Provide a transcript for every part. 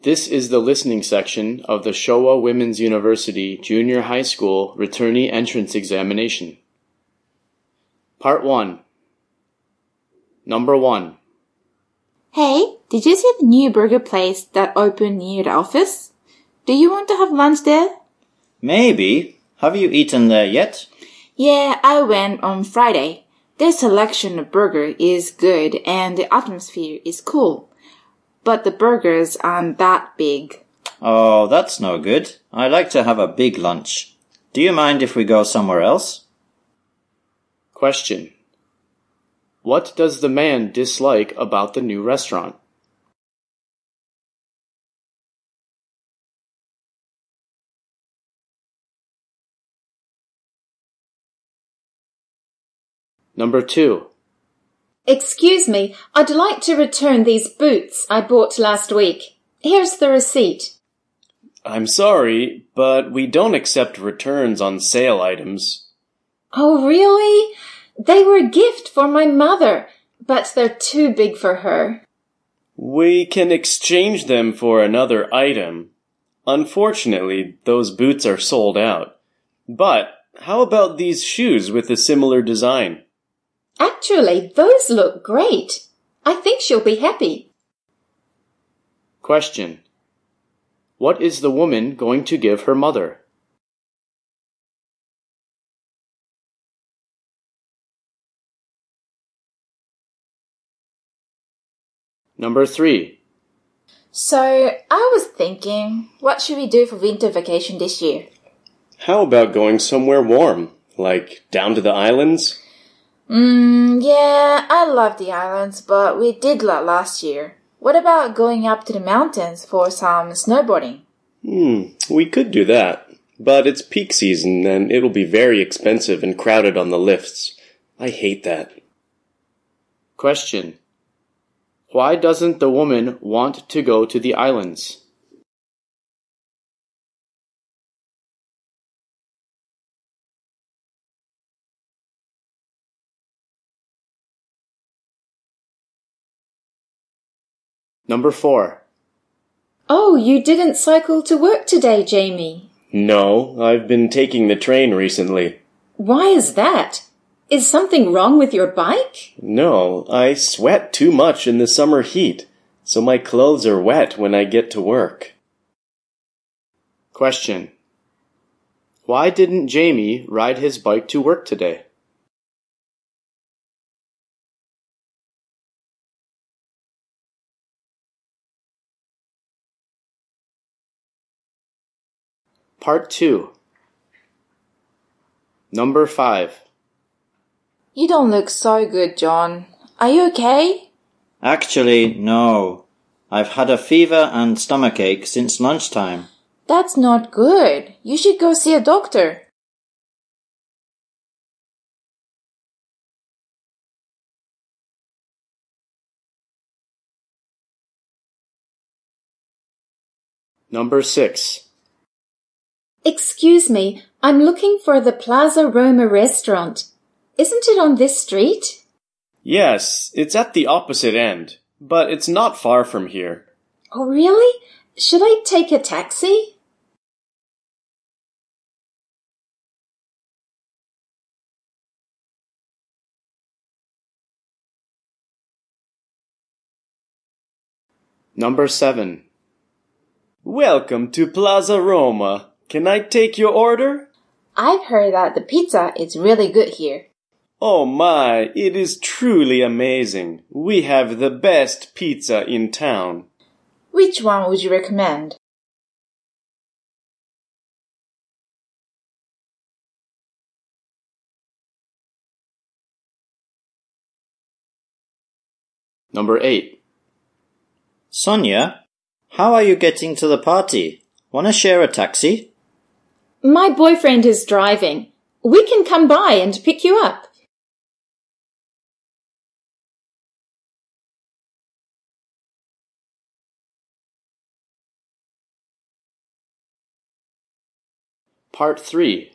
This is the listening section of the Showa Women's University Junior High School Returnee Entrance Examination. Part 1. Number 1. Hey, did you see the new burger place that opened near the office? Do you want to have lunch there? Maybe. Have you eaten there yet? Yeah, I went on Friday. Their selection of burger is good and the atmosphere is cool. But the burgers aren't that big. Oh, that's no good. I like to have a big lunch. Do you mind if we go somewhere else? Question. What does the man dislike about the new restaurant? Number 2. Excuse me, I'd like to return these boots I bought last week. Here's the receipt. I'm sorry, but we don't accept returns on sale items. Oh, really? They were a gift for my mother, but they're too big for her. We can exchange them for another item. Unfortunately, those boots are sold out. But how about these shoes with a similar design? Actually, those look great. I think she'll be happy. Question. What is the woman going to give her mother? Number 3. So, I was thinking, what should we do for winter vacation this year? How about going somewhere warm, like down to the islands? Yeah, I love the islands, but we did that last year. What about going up to the mountains for some snowboarding? We could do that, but it's peak season and it'll be very expensive and crowded on the lifts. I hate that. Question. Why doesn't the woman want to go to the islands? Number 4. Oh, you didn't cycle to work today, Jamie. No, I've been taking the train recently. Why is that? Is something wrong with your bike? No, I sweat too much in the summer heat, so my clothes are wet when I get to work. Question. Why didn't Jamie ride his bike to work today? Part 2. Number 5. You don't look so good, John. Are you okay? Actually, no. I've had a fever and stomachache since lunchtime. That's not good. You should go see a doctor. Number 6. Excuse me, I'm looking for the Plaza Roma restaurant. Isn't it on this street? Yes, it's at the opposite end, but it's not far from here. Oh, really? Should I take a taxi? Number 7. Welcome to Plaza Roma. Can I take your order? I've heard that the pizza is really good here. Oh my, it is truly amazing. We have the best pizza in town. Which one would you recommend? Number 8. Sonia, how are you getting to the party? Want to share a taxi? My boyfriend is driving. We can come by and pick you up. Part 3.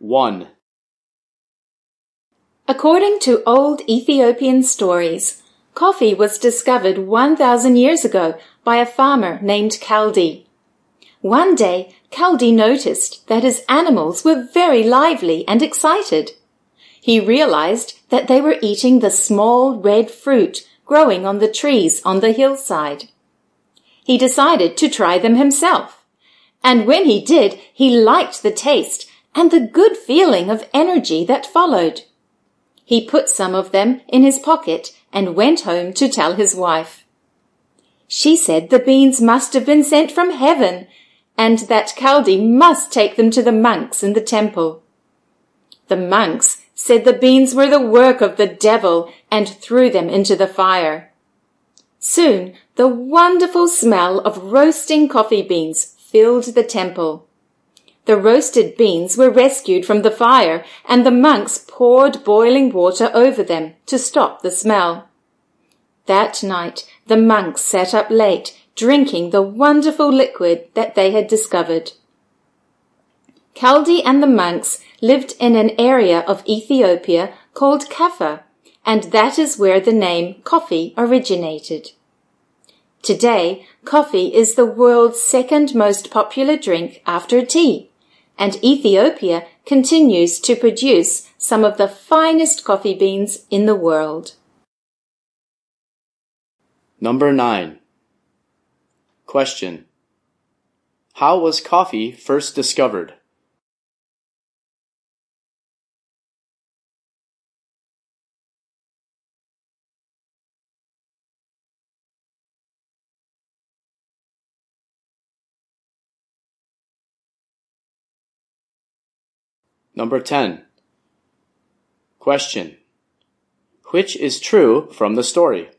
1. According to old Ethiopian stories, Coffee was discovered 1,000 years ago by a farmer named Kaldi. One day, Kaldi noticed that his animals were very lively and excited. He realized that they were eating the small red fruit growing on the trees on the hillside. He decided to try them himself. And when he did, he liked the taste and the good feeling of energy that followed. He put some of them in his pocket and went home to tell his wife. She said the beans must have been sent from heaven and that Kaldi must take them to the monks in the temple. The monks said the beans were the work of the devil and threw them into the fire. Soon, the wonderful smell of roasting coffee beans filled the temple. The roasted beans were rescued from the fire, and the monks poured boiling water over them to stop the smell. That night, the monks sat up late, drinking the wonderful liquid that they had discovered. Kaldi and the monks lived in an area of Ethiopia called Kaffa, and that is where the name coffee originated. Today, coffee is the world's second most popular drink after tea, and Ethiopia continues to produce some of the finest coffee beans in the world. Number 9. Question. How was coffee first discovered? Number 10. Question. Which is true from the story?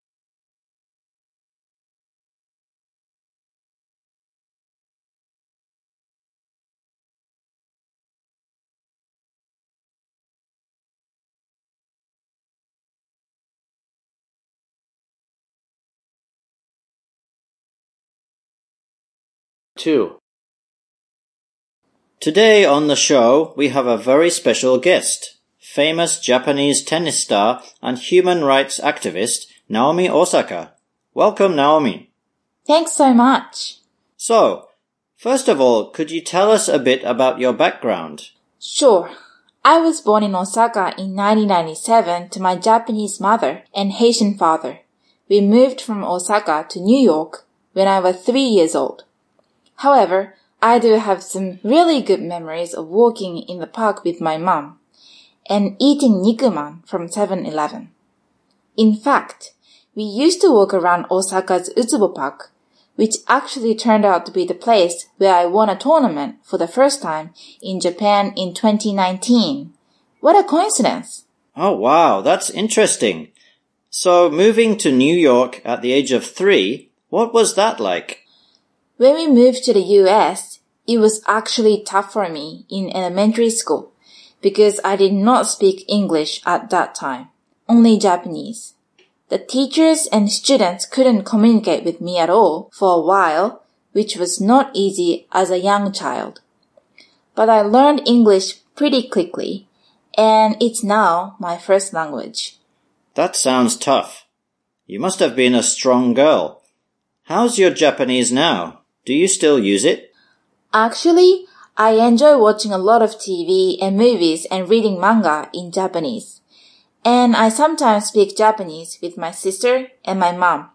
Two. Today on the show, we have a very special guest, famous Japanese tennis star and human rights activist, Naomi Osaka. Welcome, Naomi. Thanks so much. So, first of all, could you tell us a bit about your background? Sure. I was born in Osaka in 1997 to my Japanese mother and Haitian father. We moved from Osaka to New York when I was 3 years old. However, I do have some really good memories of walking in the park with my mom and eating nikuman from 7-Eleven. In fact, we used to walk around Osaka's Utsubo Park, which actually turned out to be the place where I won a tournament for the first time in Japan in 2019. What a coincidence! Oh wow, that's interesting. So, moving to New York at the age of 3, what was that like? When we moved to the US, it was actually tough for me in elementary school because I did not speak English at that time, only Japanese. The teachers and students couldn't communicate with me at all for a while, which was not easy as a young child. But I learned English pretty quickly, and it's now my first language. That sounds tough. You must have been a strong girl. How's your Japanese now? Do you still use it? Actually, I enjoy watching a lot of TV and movies and reading manga in Japanese. And I sometimes speak Japanese with my sister and my mom.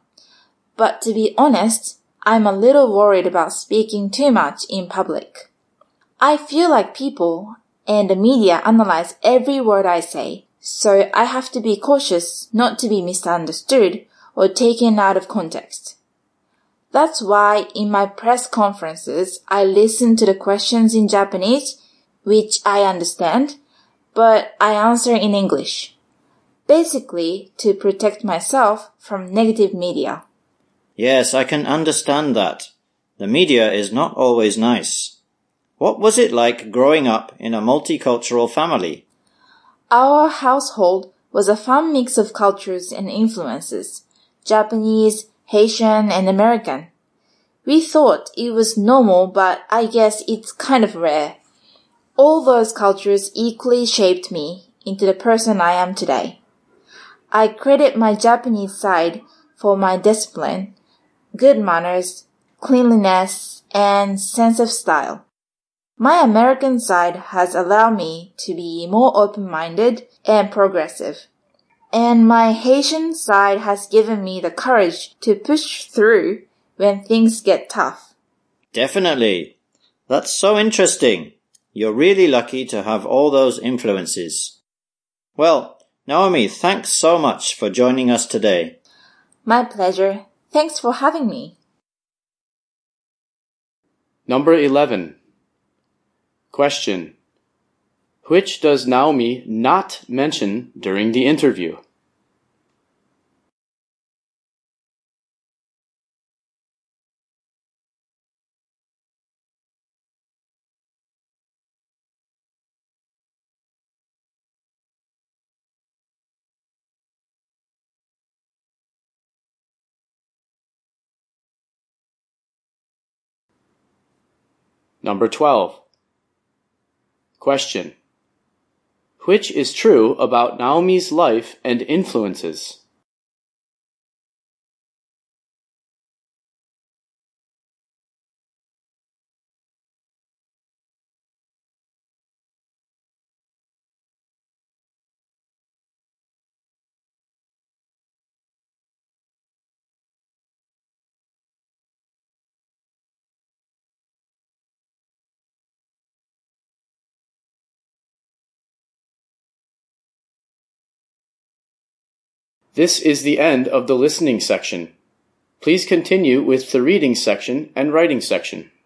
But to be honest, I'm a little worried about speaking too much in public. I feel like people and the media analyze every word I say, so I have to be cautious not to be misunderstood or taken out of context. That's why in my press conferences, I listen to the questions in Japanese, which I understand, but I answer in English. Basically, to protect myself from negative media. Yes, I can understand that. The media is not always nice. What was it like growing up in a multicultural family? Our household was a fun mix of cultures and influences, Japanese, Haitian, and American. We thought it was normal, but I guess it's kind of rare. All those cultures equally shaped me into the person I am today. I credit my Japanese side for my discipline, good manners, cleanliness, and sense of style. My American side has allowed me to be more open-minded and progressive. And my Haitian side has given me the courage to push through when things get tough. Definitely. That's so interesting. You're really lucky to have all those influences. Well, Naomi, thanks so much for joining us today. My pleasure. Thanks for having me. Number 11. Question. Which does Naomi not mention during the interview? Number 12. Question. Which is true about Naomi's life and influences? This is the end of the listening section. Please continue with the reading section and writing section.